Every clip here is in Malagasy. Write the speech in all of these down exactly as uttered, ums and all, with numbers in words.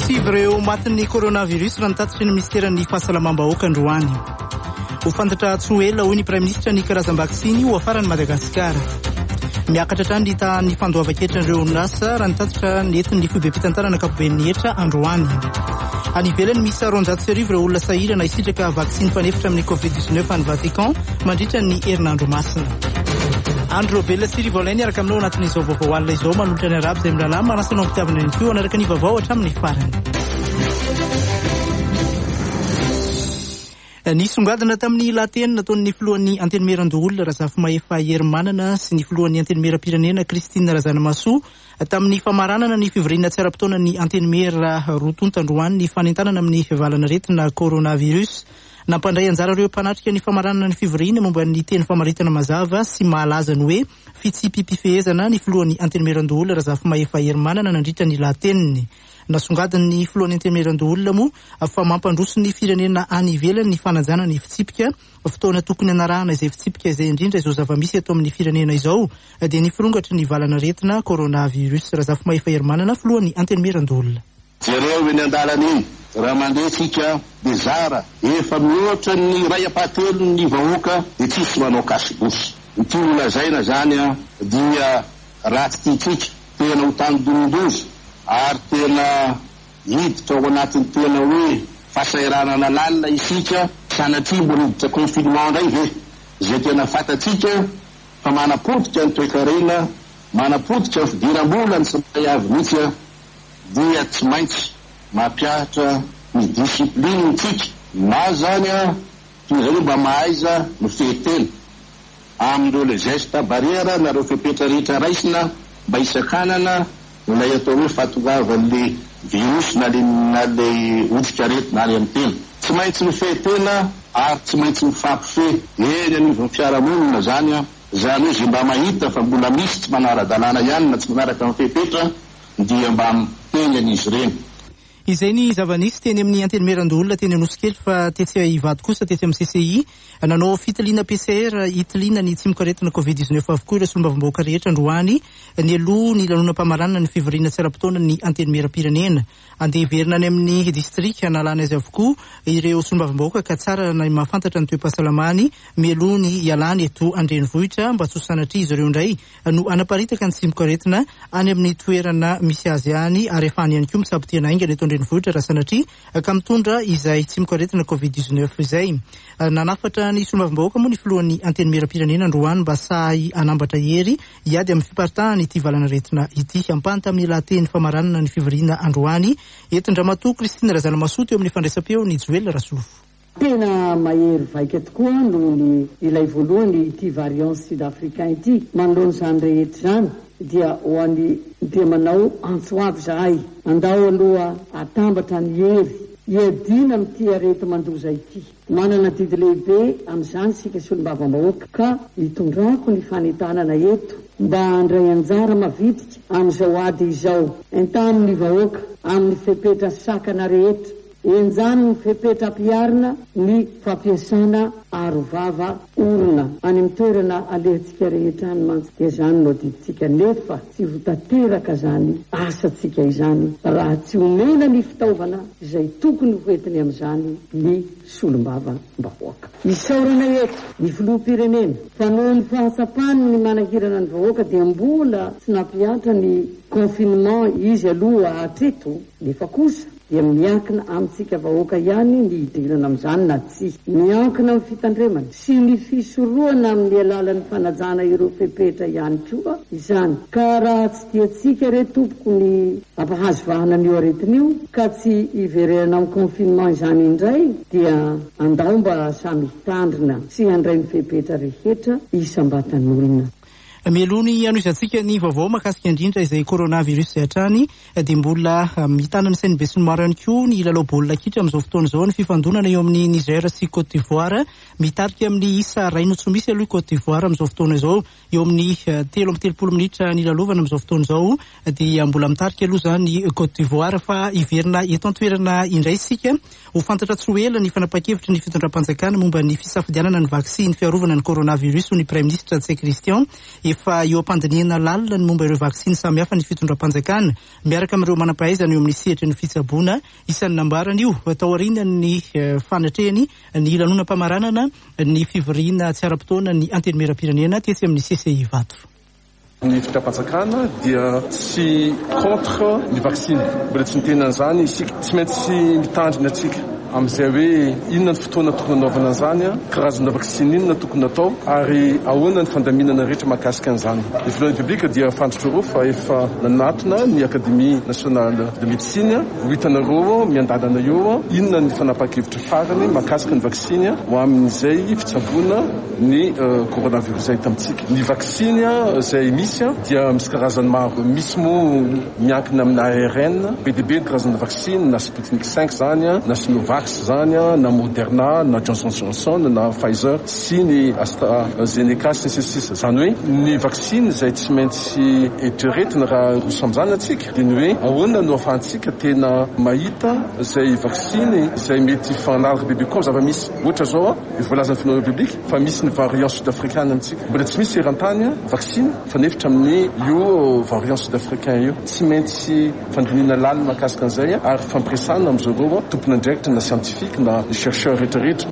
sivy ireo matin'ny coronavirus raha nitatitry ny ministeran'ny fahasalamam-bahoaka androany. Ho fantatra tsy ela hoy ny praiminisitra ny karazam-baksiny ho afarany Madagasikara. Miakatra hatrany hita ny fandoavan-kevitran'ireo orinasa raha nitatitra nentin'ny fibe-pitantarana ankapobean'ny hetra androany. Any ivelany misy roanjato sy arivo ireo olona sahirana hisitraka vaksiny fanefitra amin'ny covid dix-neuf any Vatican mandritra ny herinandro masina. Andro Bella Sirivolainy araka aminao anatin'izao vaovao alina izao manolotra ny arabo izay milalama manasanao mpitiavana ny fio anaraka ny vaovao hatramin'ny farany. Nisongadina tamin'ny lateny nataon'ny filohan'ny antenimieran-doholona Razafy Maefa Herimanana sy ny filohan'ny antenimieram-pirenena Kristina Razanamasoa tamin'ny famaranana ny fivoriana tsy ara-potoana ny antenimera rotonta androany ny fanentanana amin'ny valana retina coronavirus. Nampandray anjara ireo mpanatrika ny famaranana ny fivoriana momba ny teny famaritana mazava sy mahalaza ny hoe fitsipipifehezana ny filohan'ny antenimieran-doholona Razafy Maefa Herimanana nandritra ny lateniny. Nasongadin'ny filohan'ny antenimieran-doholona moa fa mampandroso ny firenena any ivelany ny fanajana ny fitsipika fotoana tokony anarahana izay fitsipika izay indrindra izao zava-misy eto amin'ny firenena izao dia ny firongatra ny valana retina coronavirus. Razafy Maefa Herimanana filohan'ny antenimieran-doholona. Jereo eny an-dalana iny raha mandeha tsika dia zara efa mihoatra ny ray apatelo ny vahoaka dia tsisy manao kasibosy. Ity olazaina zany a dia ratsy titsika tena ho tany donondozo ary tena hiditra ao anatin'ny tena hoe fasairanana lalina isika sanatria mbola hiditra confinement ndray ve zay tena fatatsika fa manapotika ny toe-karena manapotika ny fidiram-bola ny samay avy mihitsy dia tsy maintsy mampiahatra ny disipline tsika na zany a toy zany mba mahaiza no fehtena amin'ireo le geste barrière nareo fepetra rehetra raisina mba isan-kanana ilay atao hoe fatogavan'le virus na le na le otrika retina any amin'ny tena. Tsy maintsy ny fehtena ary tsy maintsy ny fampifehy eny anivon'ny fiarahamonina zany a zany hoe zay mba mahita fa mbola misy tsy manara-dalàna ihany na tsy manaraka amin'ny fepetra dia mba miteny an'izy ireny. Izay ny zava-nisy teny amin'ny antenimieran-doholona teny Anosikely fa tetsy Ivato kosa tetsy amin'ny C C I nanao fitiliana P C R hitiliana ny tsimikaretina covid dix-neuf avokoa ireo solombavambahoaka rehetra androany ny aloha ny lanonam-pamaranana ny fivoriana tsy ara-potoana ny antenimieram-pirenena. Andeha hiverina any amin'ny distrika analana azy avokoa ireo solombavambahoaka ka tsara na mahafantatra ny toe-pahasalamany mialoha ny ialany eto Andrenivohitra mba tsy ho sanatria izy ireo indray no anaparitaka ny tsimikaretina any amin'ny toerana misy azy any ary efany ihany koa misabotiana aingana eto Andrenivohitra raha sanatria ka mitondra izay tsimikaretina covid dix-neuf izay. Nanafatra ny solombavambahoaka moa ny filohan'ny antenimieram-pirenena androany mba sahy anambatra hery hiady amin'ny fiparitahany ity valana retina ity hampanta amin'ny lahateny famaranana ny fivoriana androany. Etin-dramatoa Kristina Razanamasoa teo amin'ny fandraisam-peo ny Joel Rasolofo. Tena mahery vaika tokoa noho ny ilay voalohany ity variant sud-africain ity manoloana izany rehetra zany dia ho an'ny dia manao antsoavy zahay andao aloha atambatra ny hery iadina amin'ity arety mandoza ity manana didy lehibe amin'izany sika solombavambahoaka ka hitondrako ny fanentanana eto mba andray anjara mavidiky amin'izao ady izao entamin'ny vahoaka amin'ny fepetra sakana rehetra enjany ny fepetra ampiarina ny fampiasana arovava orona any amin'ny toerana alehantsika rehetra any mantsy dia zany no diditsika nefa tsy votateraka zany asatsika izany raha tsy omena ny fitaovana izay tokony hoentiny amin'izany ny solombavambahoaka. Isaorana eto ny filoham-pirenena fa noho ny fahatsapany ny manahirana ny vahoaka dia mbola tsy nampiatra ny confinement izy aloha hatreto nefa kosa dia miankina amintsika vahoaka ihany ny idirana amin'izany na tsy miankina amin'ny fitandremana sy ny fisoroana amin'ny alalan'ny fanajana ireo fepetra ihany koa izany ka raha tsy tiatsika re tompoko ny ampahazovahana an'io aretin'io ka tsy iverena amin'ny confinement izany indray dia andao mba samy hitandrina sy handray ny fepetra rehetra isam-batan'olona. Mielony anoizantsika ny vaovao mahakasika indrindra izay coronavirus izay hatrany dia mbola mitana ny sainy be sy ny maro ihany koa ny lalao baolina kitra amin'izao fotoana izao ny fifandonana eo amin'ny Niger sy Côte d'Ivoire mitarika amin'ny isa ray notsy misy aloha Côte d'Ivoire amin'izao fotoana izao eo amin'ny telo amby telopolo minitra ny lalovana amin'izao fotoana izao dia mbola mitarika aloha zany Côte d'Ivoire fa iverina eto an-toerana indray isika ho fantatra tsy ho ela ny fanapa-kevitra ny fitondram-panjakana momba ny fisafidianana ny vaksiny fiarovana ny coronavirus ho ny praiminisitra Tse Christian efa eo am-pandiniana lalina ny momba ireo vaksiny samihafa ny fitondram-panjakana miaraka amin'ireo manam-pahaizana eo amin'ny sehatra ny fitsaboana isan'ny nambarana io atao aoriana ny fanatrehany ny lanonam-pamaranana ny fivoriana tsy ara-potoana ny antenimieram-pirenena tetsy amin'ny C C I Ivato. Ny fitondram-panjakana dia tsy contre ny vaksiny, mbola tsy miteny an'izany isika, tsy maintsy mitandrina atsika amin'izay hoe inona ny fotoana tokony anaovana an'izany, karazana vaksiny inona tokony atao ary ahoana ny fandaminana rehetra mahakasika an'izany. Ny voalohan'ny publika dia fantatra roa fa efa nanatona ny Akademie Nationale de Médecine ho hitanareo miandalana eo inona ny fanapakevitra farany mahakasika ny vaksiny ho amin'izay fitsaboana ny coronavirus izay tamitsika. Ny vaksiny izay misy dia misy karazany maro, misy moa miankina amin'ny A R N, be dia be karazana vaksiny na Sputnik cinq zany na Sinovac zany na Moderna na Johnson Johnson na Pfizer sy ny AstraZeneca sy ny sisa. Zany hoe ny vaksiny izay tsy maintsy eritreretina raha roso amin'izany atsika dia ny hoe ahoana no ahafahantsika tena mahita izay vaksiny izay mety fanaraka bebe koa zava-misy. Ohatra zao voalaza ny filohan'ny publika fa misy ny variant sud-africaine amintsika, mbola tsy misy eran-tany vaksiny fa nefitra amin'ny io variant sud-africain io. Tsy maintsy fandiniana lalina mahakasika an'izay ary fampiresana amin'izareo tompona andraikitra na scientifique na chercheur rehetrarehetra.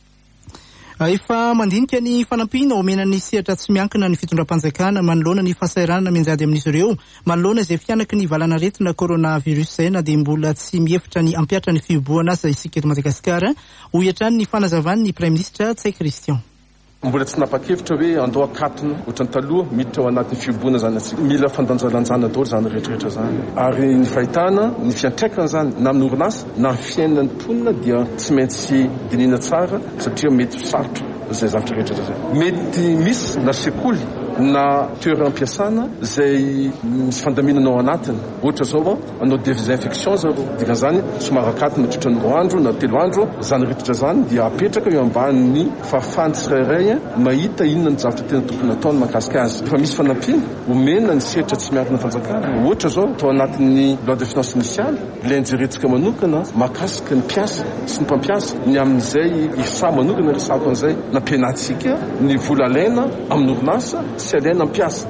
Efa mandinika ny fanampiana omena ny sehatra tsy miankina ny fitondram-panjakana manoloana ny fahasahiranana mianjady amin'izy ireo manoloana izay fianaka ny valana retina coronavirus izay na dia mbola tsy mihefitra ny ampiatra ny fiboana azy isika eto Madagasikara ho hiatrany ny fanazavany ny Prime Ministre Tsay Christian. Mbola tsy napakevitra hoe andao akatona ohatrany taloha miditra ao anatin'ny fiboana zany atsika, mila fandanjalanjana daholo zany rehetrarehetra zany ary ny fahitana ny fiantraikany zany na amin'ny orinasa na ny fiainan'ny mponina dia tsy maintsy dinina tsara satria mety sarotra izay zavatra rehetra zay. Mety misy na sekoly na toeram-piasana izay misy fandaminana ao anatiny, ohatra zao anao désinfection zao dikan'izany somary akatona mitritra ny roa andro na telo andro, zany rehetra zany dia apetraka eo ambanin'ny fahafahany tsirairay mahita inona ny zavatra tena tokony ataony mahakasika azy. Fa misy fanampiana omena ny sehatra tsy miankina fanjakana, ohatra zao atao anatin'ny loi de finance initiale ilay anjerentsika manokana mahakasika ny mpiasa sy ny mpampiasa ny amin'izay isa manokana resako an'izay nampianatsika ny vola alaina amin'ny orinasa sy alaina mpiasa.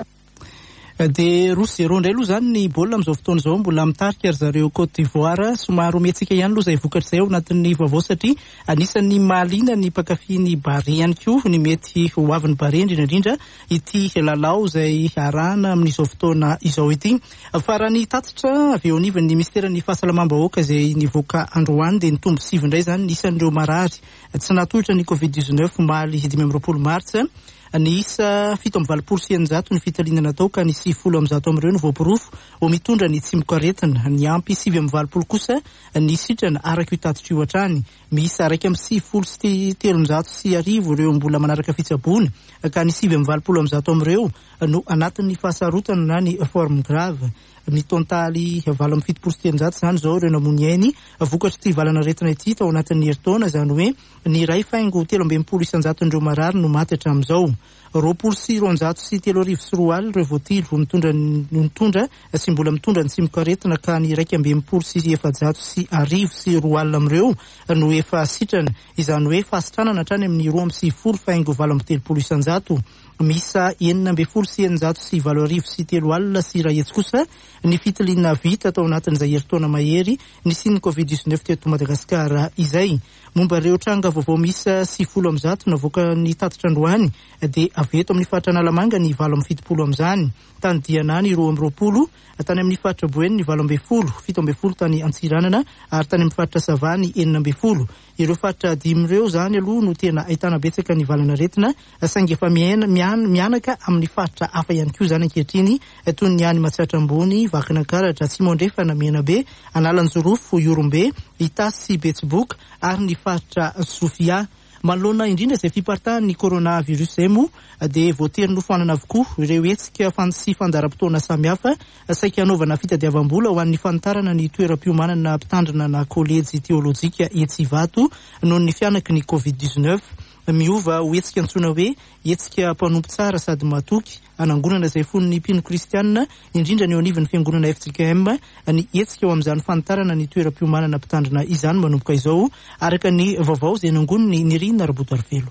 Dia roa zéro indray aloha zany ny baolina amin'izao fotoana izao mbola mitarika ry zareo Côte d'Ivoire, somary ometsika ihany aloha izay vokatra izay ao anatin'ny vaovao satria anisan'ny mahaliana ny mpakafy ny bare ihany koa ny mety ho avin'ny bare indrindra indrindra ity lalao izay arahana amin'izao fotoana izao ity. Farany tatitra avy eo anivon'ny ministeran'ny fahasalamam-bahoaka izay nivoaka androany dia nitombo sivy indray zany nisan'ireo marary tsy natolotra ny covid dix-neuf maly dimy amby roapolo martsa. Ny isa fito amby valopolo sy eninjato ny fitaliana natao ka ny sivifolo amby zato amin'ireo ny voapirofo ho mitondra ny tsimokaretina, ny ampy sivy amby valopolo kosa ny sitrana araka io tatitra io hatrany. Miisa araiky amby sivifolo sy telonjato sy arivo ireo mbola manaraka fitsaboana ka ny sivy amby valopolo amby zato amin'ireo no anatin'ny fahasarotana na ny forme grave. Ny tontaly valo amby fitopolo sy telonjato zany zao ireo namony ainy vokatra ty valana retina ity tao anatin'ny herintaona, zany hoe ny ray faingo telo amby enimpolo isanjato indreo marary no maty hatramin'izao. Roapolo sy roanjato sy telo arivo sy roa alina ireo voatilo vo mitondra mitondra sy mbola mitondra ny tsimokaretina ka ny raiky amby enimpolo sy efajato sy arivo sy roa alina amin'ireo no efa sitrana, izany hoe fahasitranana hatrany amin'ny roa amby sivifolo faingo valo amby telopolo isanjato. Misa enina amby folo sy eninjato sy valo arivo sy telo alina sy iray hetsy kosa ny fitiliana vita tao anatin'izay herintaona mahery nisy ny covid dix-neuf teto Madagasikara izay. Momba ireo tranga vaovao misa sivifolo amby zato navoaka ny tatitra androany dia avy eto amin'ny faritra Analamanga ny valo amby fitopolo amin'izany, tany Diana ny roa amby roapolo, tany amin'ny faritra Boeny ny valo amby folo, fito amby folo tany Antsiranana ary tany amin'ny faritra Savany enina amby folo. Ireo faritra dimy ireo zany aloha no tena ahitana betsaka ny valana retina saingy efa mianaka amin'ny faritra hafa ihany koa zany ankehitriny toy ny any Matsatra ambony, Vakinankaratra, Tsimondrefana, Menabe, Analanjorofo, Iorombe, Itasy, Betsiboka ary ny faritra Sofia. Manoloana indrindra izay fiparitahan'ny coronavirus izay moa dia voatery nofoanana avokoa ireo hetsika sy fandaharam-potoana samihafa saika hanaovana fitadiavam-bola ho an'ny fanitarana ny toeram-piomanana mpitandrina na kolejy teolojika etsy Ivato noho ny fianaky ny covid dix-neuf. Miova ho hetsika antsoina hoe hetsika mpanompo tsara sady matoky anangonana izay fon'ny mpino kristianina indrindra ny eo anivon'ny fiangonana F J K M ny hetsika eo amin'izany fanitarana ny toeram-piomanana mpitandrina izany manomboka izao araka ny vaovao izay nangoniny Nirina Rabotarivelo.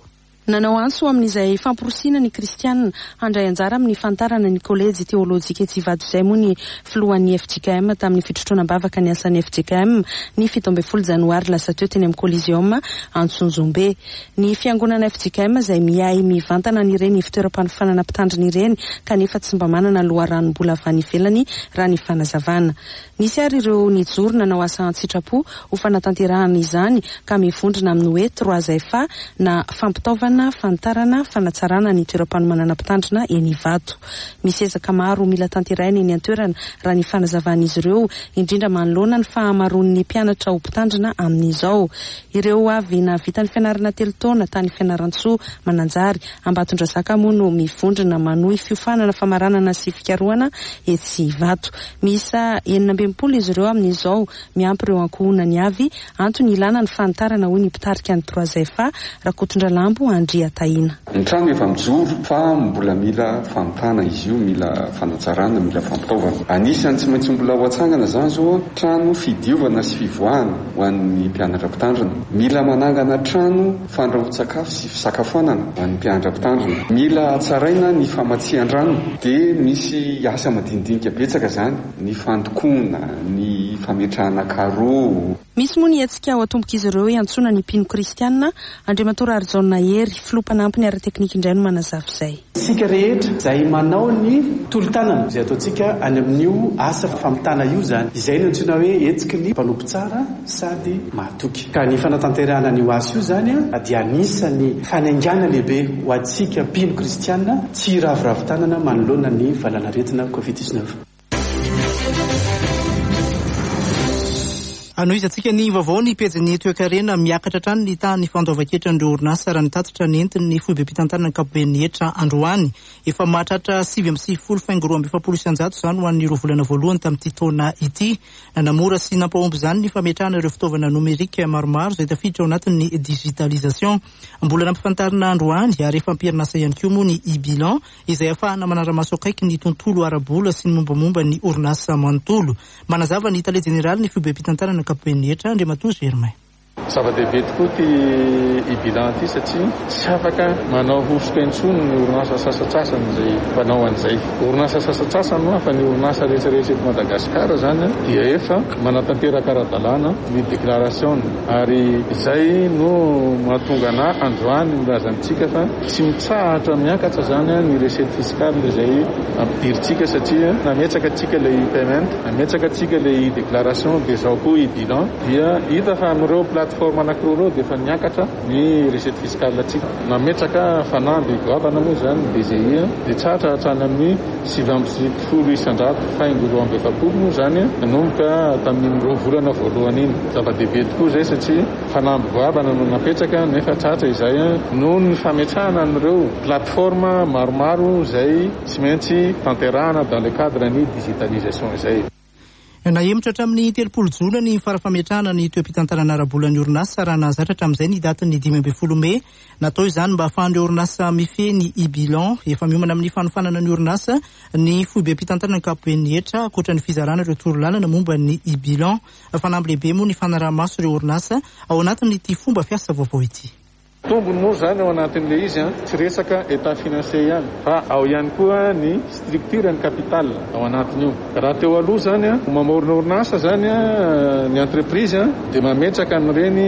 Nanao antso amin'izay famporosiana ny kristianina handray anjara amin'ny fantarana ny kolejy teolojika Etsivado izay moa ny filohan'ny F J K M tamin'ny fitrotroana-bavaka ny asan'ny F J K M ny fito ambin'ny folo janoary lasa teo teny amin'ny Coliseum Antsonjombe. Ny fiangonana F J K M izay miay mivantana n'ireny fitoeram-panofanana mpitandrina ireny kanefa tsy mba manana loharanom-bola avy any ivelany raha ny fanazavana. Nisy ary ireo nijoro nanao asa an-tsitrapo ho fanatanterahana izany ka mivondrona amin'ny hoe trois F A na fampitaovana fantarana fanatsarana ny toeram-panomanana mpitandrina eny Ivato. Misy ezaka maro mila tanterahina eny an-toerana raha ny fanazavan'izy ireo indrindra manoloana ny fahamaroan'ny mpianatra ho mpitandrina amin'izao. Ireo avy navita ny fianarana telo taona tany Fianaratsoa Mananjary Ambatondrazaka moa no mivondrona manohy fiofanana famaranana sy fikarohana etsy Ivato. Misa enina ambinipolo izy ireo amin'izao miampy ireo ankohonany avy antony ilana ny fantarana hoy ny mpitarika ny trois F A Rakotondralambo Andria Taina. Ny trano efa mijoro fa mbola mila fampana izy io, mila fanatsarana, mila fampitaovana. Anisany tsy maintsy mbola ho atsangana zany zao trano fidiovana sy fivoahana ho an'ny mpianatra mpitandrina. Mila manangana trano fandrahoan-tsakafo sy fisakafoanana ho an'ny mpianatra mpitandrina. Mila tsaraina ny famatsian-drano dia misy asa madinidinika betsaka zany, ny fandokona, ny fametrahana karo. Misy moa ny hetsika ao atomboka izy ireo iantsona ny mpino kristianina Andriamatora Arizona Hery filopanampiny ara-teknika indray no manazava izay. Sika rehetra izay manao ny tolo-tanana izay ataontsika any amin'io asa famitana io zany, izay no antsoina hoe hetsiky ny mpanompo tsara sady mahatoky. Ka ny fanatanterahana an'io asa io zany dia anisany fanaingana lehibe ho antsika mpino kristianina tsy ravoravo-tanana manoloana ny valanaretina covid dix-neuf. Ano izy atsika ny vaovao ny pejiny toe-karena miakatra trano ny tany fandoava-ketra andreo orinasa raha nitatitra ny entiny ny foibe mpitantarana ny kapoben'ny hetra androany. Efa mahatratra sivy amby sivifolo faingo roa amby efapolo isanjato izany ho an'ireo volana voalohany tamin'ity taona ity. Namora sy nampahomby izany ny fametrahana ireo fitaovana nomerika maromaro izay tafiditra ao anatin'ny digitalisation. Mbola nampifantarina androany ary efa ampirinasa ihany koa moa ny i-bilan izay ahafahana manara-maso akaiky ny tontolo ara-bola sy ny mombamomba ny orinasa manontolo. Manazava ny tale jeneraly ny foibe mpitantarana kapoben'ny hetra Andriamatoa Germain. Zava-dehibe tokoa ty i-bilan ty satria tsy afaka manao hosoka intsony ny orinasa sasatsasany izay mpanao an'izay. Orinasa sasatsasany no fa ny orinasa rehetrarehetra eto Madagasikara zany dia efa manatanteraka ara-dalàna ny déclaration ary izay no mahatonga ana androany mirazantsika fa tsy mitsahatra miakatra zany ny recette fiscale izay ampidiritsika satria nametsaka tsika le paiement, nametsaka tsika le déclaration dia zao koa i-bilan dia hita fa amin'ireo plateforme anankiroa dia efa niakatra ny recette fiscale atsika. Nametraka fanamby goavana moa zany D G I dia tsatra hatrany amin'ny sivy amby sivifolo isanjato faingo roa amby efapolo moa zany nanomboka tamin'ny roa volana voalohany iny. Zava-dehibe tokoa izay satria fanamby goavana no napetraka nefa tratra izay noho ny fametrahana an'ireo plateforme maromaro izay tsy maintsy tanterahana dans le cadre ny digitalisation izay. Nahemitra hatramin'ny telopolo jona ny farafametrahana ny toeram-pitantarana ara-bolan'ny orinasa raha nahazatra hatramin'izay ny datin'ny dimy ambin'ny folo Mey. Natao izany mba ahafahan'ireo orinasa mifehy ny i-bilan efa miomana amin'ny fanofanana ny orinasa ny foibe mpitantarana ny kapoben'ny hetra ankoatra ny fizarana ireo torolalana momba ny i-bilan. Fanamby lehibe moa ny fanaraha-maso ireo orinasa ao anatin'ity fomba fiasa vaovao ity. Tombony moa zany ao anatin'le izy tsy resaka état financier ihany fa ao ihany koa ny structure ny capital ao anatin'io. Raha teo aloha zany mamorona orinasa zany ny entreprise dia mametraka an'ireny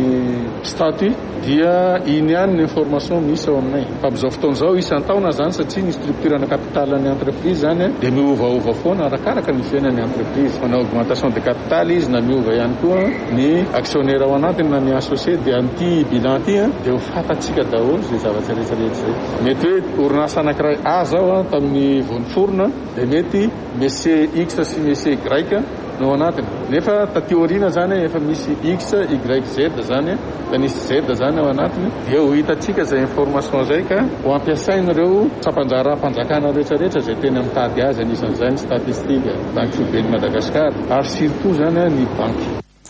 statut dia iny ihany ny information misy ao aminay. Fa amin'izao fotoan'izao isan-taona zany satria ny structure ny capital ny entreprise zany dia miovaova foana arakaraka ny fiainan'ny entreprise. Manao augmentation de capital izy na miova ihany koa ny actionnaire ao anatiny na ny associé dia an'ity bilan ty dia ho fantatsika daholo izay zavatra rehetrarehetra izay. Mety hoe orinasa anankiray A zao tamin'ny voaniforona dia mety monsieur X sy monsieur Y no anatiny. Nefa taty aoriana zany efa misy X, Y, Z zany da nisy Z zany ao anatiny dia ho hitatsika izay information izay ka ho ampiasain'ireo tsapanjara-panjakana rehetrarehetra izay tena mitady azy anisan'izany statistika banky foiben'ny Madagasikara ary surtout zany ny banky.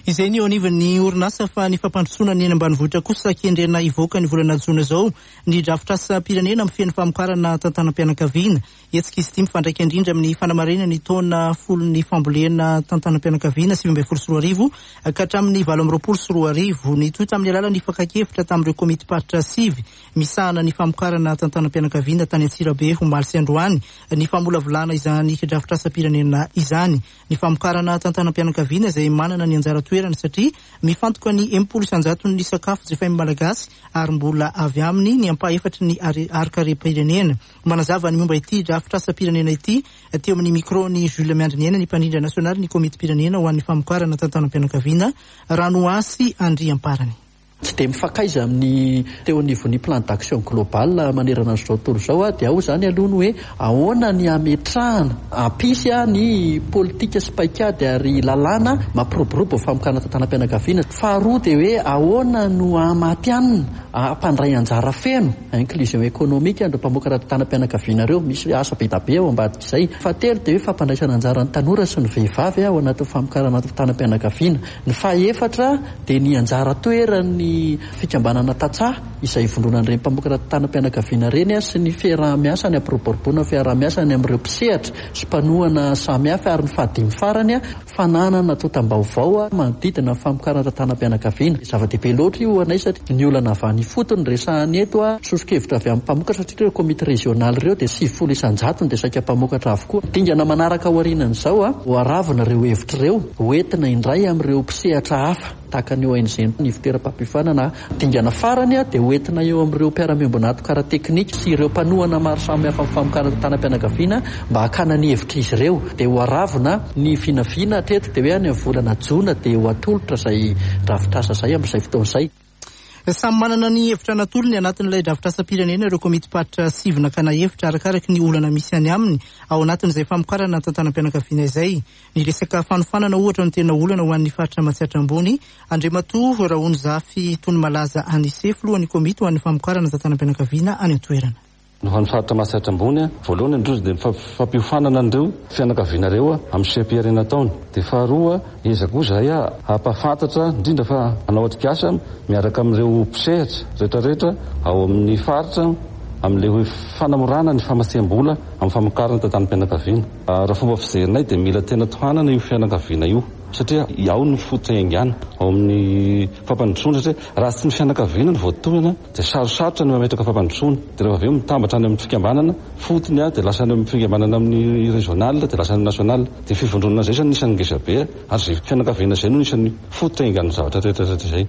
Izay ny eo anivon'ny orinasa fa ny fampandrosoana ny eny ambanivohitra kosa kendrena ivoaka ny volana jona zao ny drafitrasa-pirenena amin'ny fiain'ny famokarana tantanam-pianakaviana. Etsika izy ity mifandraika indrindra amin'ny fanamarena ny taona folo ny fambolena tantanam-pianakaviana sivy ambin'ny folo sy roa arivo ka hatramin'ny valo amby roapolo sy roa arivo. Ny toy tamin'ny alalan'ny fankakevitra tamin'ireo komity paritra sivy misahana ny famokarana tantanam-pianakaviana tany Antsirabe Omaly sy Androany ny famolavolana izany drafitrasa-pirenena izany. Ny famokarana tantanam-pianakaviana izay manana ny anjara toerana satria mifantoka ny enimpolo isanjato ny sakafo jifain'ny malagasy ary mbola avy aminy ny ampaha-efatra ny arika-pirenena. Manazava ny momba ity drafitrasa-pirenena ity teo amin'ny micro ny Jules Miandriniana ny mpanindra nasionaly ny komity pirenena ho an'ny famokarana tantanam-pianakaviana Ranoasy Andriamparany. Tsy dia mifakaiza amin'ny teo anivon'ny plan d'action global manerana an'izao tontolo izao dia ao zany aloha hoe ahoana ny ametrahana ampisy ny politika sy paikady ary lalàna mampiroborobo famokarana tantanam-pianakaviana. Faharoa dia hoe ahoana no amatianina ampandray anjara feno inclusion économique andro mpamokara tantanam-pianakaviana ireo misy asa be da be ao ambadika izay. Fahatelo dia hoe fampandraisana anjara ny tanora sy ny vehivavy ao anatin'ny famokarana tantanam-pianakaviana. Ny fahaefatra dia ny anjara toerany fikambanana tatsaha izay vondronan'ireny mpamokatra tantanam-pianakaviana reny sy ny fiaraha-miasa ny ampiroboroboana fiaraha-miasa ny amin'ireo mpisehatra sy mpanohana samihafa ary ny fahadimy farany fananana totam-baovao manodidina famokarana tantanam-pianakaviana. Zava-dehibe loatra io anay satria ny olana avy any fotony resahany eto sosokevitra avy amin'ny mpamokatra satria ireo komity regionaly ireo dia sivifolo isanjato dia saika mpamokatra avokoa. Dingana manaraka aorinan'izao ho aravina ireo hevitra ireo hoentina indray amin'ireo mpisehatra hafa tahaka ny O N G ny fitoeram-pampifanana dingana farany dia hoentina eo amin'ireo mpiara-miombon'ato kara teknika sy ireo mpanohana maro samihafa amin'ny famokarana tantanam-pianakaviana mba hakana ny hevitra izy ireo. Dia ho aravina ny vinavina hatreto dia hoe any amin'ny volana jona dia ho atolotra izay drafitrasa izay amin'izay fotoan'izay. Samy manana ny hevitra natolony anatin'ilay drafitrasa-pirenena ireo komity paritra sivy nakana hevitra arakaraky ny olana misy any aminy ao anatin'izay famokarana tantanam-pianakaviana izay. Ny resaka fanofanana ohatra ny tena olana ho an'ny faritra Matsiatra Ambony, Andriamatoa Raony Zafy Tony Malaza Anise filohan'ny komity ho an'ny famokarana tantanam-pianakaviana any an-toerana. No han'ny faritra Matsiatra Ambony voalohany androzy dia fampiofanana an'ireo fianakaviana ireo amin'ny sepiarena taony. Dia faharoa ezako izay hampafantatra indrindra fa hanao atrikasa miaraka amin'ireo mpisehatra rehetrarehetra ao amin'ny faritra amin'ilay hoe fanamorana ny famatsiam-bola amin'ny famokarana tantanam-pianakaviana. Raha fomba fizerinay dia mila tena tohanana io fianakaviana io satria ao ny fotoaingana ao amin'ny fampandrosoana satria raha tsy ny fianakaviana ny voatohana dia sarosarotra ny mametraka fampandrosoana. Dia rehefa avy eo mitambatra any amin'ny fikambanana fotony dia lasa any amin'ny fikambanana amin'ny regional dia lasa any national. Dia fivondronana izay zany nisan'ny ngeza be ary zay fianakaviana izay no nisan'ny fotoaingana zavatra rehetrarehetra izay.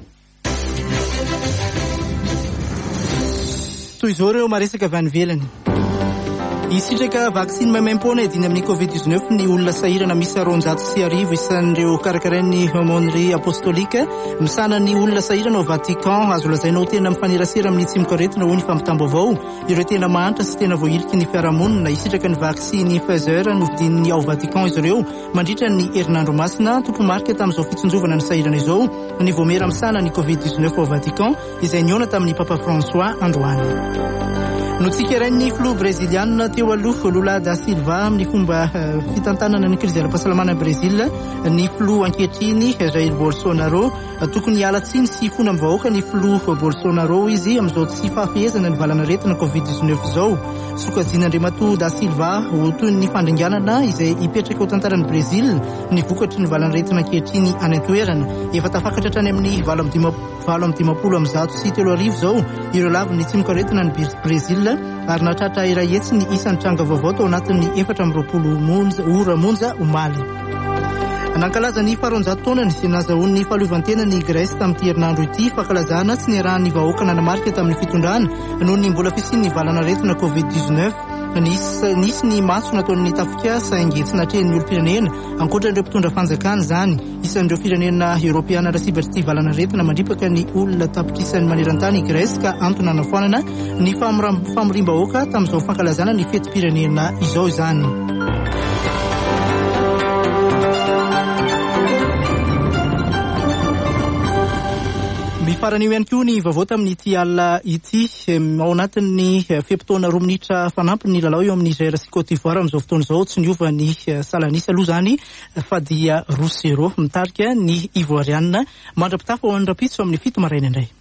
Toy izao ireo maresaka avy any ivelany. Isitraka vaksiny maimaimpona ediny amin'ny covid dix-neuf ny olona sahirana misy roanjato sy arivo isan'ireo karakarain'ny homonerie apostolika misana ny olona sahirana ao Vatican azo lazaina ho tena mifanerasera amin'ny tsimokaretina hoy ny fampitam-baovao. Ireo tena mahantra sy tena voahiliky ny fiarahamonina isitraka ny vaksiny Pfizer novidin'ny ao Vatican izy ireo mandritra ny herinandro masina tompo-marika tamin'izao fitsonjovana ny sahirana izao ny vomera misana ny covid dix-neuf ao Vatican izay niona tamin'ny Papa François androany. No tsikarain'ny flo breziliana teo aloha Lula da Silva amin'ny fomba uh, fitantanana ny krizy ara-pahasalamana Brezila ny flo ankehitriny Jair Bolsonaro uh, tokony hialatsiny sy fona amin'ny vahoaka ny flo Bolsonaro izy amin'izao tsy fahafehezana ny valana retina covid dix-neuf izao. Sokajian'Andriamatoa da Silva ho toy ny fandringanana izay hipetraka ao tantaran'ny Brezil ny vokatry ny valana retina ankehitriny any an-toerana. Efa tafakatra hatrany amin'ny valo amby dimapolo amin'ny zato sy telo arivo izao ireo lavin'ny tsimokaretina ny Brezil ary natratra iray etsy ny isan'ny tranga vaovao tao anatin'ny efatra amby roapolo monja ora monja omaly. Nankalaza ny faharoanjato taonany sy nazahoan'ny fahaleovantena ny Grèce tamin'ity herinandro ity fankalazana tsy niarahan'ny vahoaka nanamarika tamin'ny fitondrana noho ny mbola fisian'ny valana retina covid dix-neuf. Nisy, nisy ny matso nataon'ny tafika saingy tsy natrehan'ny olo-pirenena ankoatran'ireo mpitondra fanjakana zany isan'ireo firenena Europeana rasibatrity valana retina mandripaka ny olona tapitrisan'ny maneran-tany Grèce ka antony anafoanana ny famorim-bahoaka tamin'izao fankalazana ny fety-pirenena izao izany. farany io ihany koa ny vaovao tamin'ity alina ity ao anatin'ny fepitoana roa minitra fanampy ny lalao eo amin'ny Niger sy Côte d'Ivoire amin'izao fotoana izao tsy niova ny salanisa aloha zany fa dia roa zéro mitarika ny Ivoirianina mandrapitafa ao an'ny rapitso amin'ny fito maraina indray.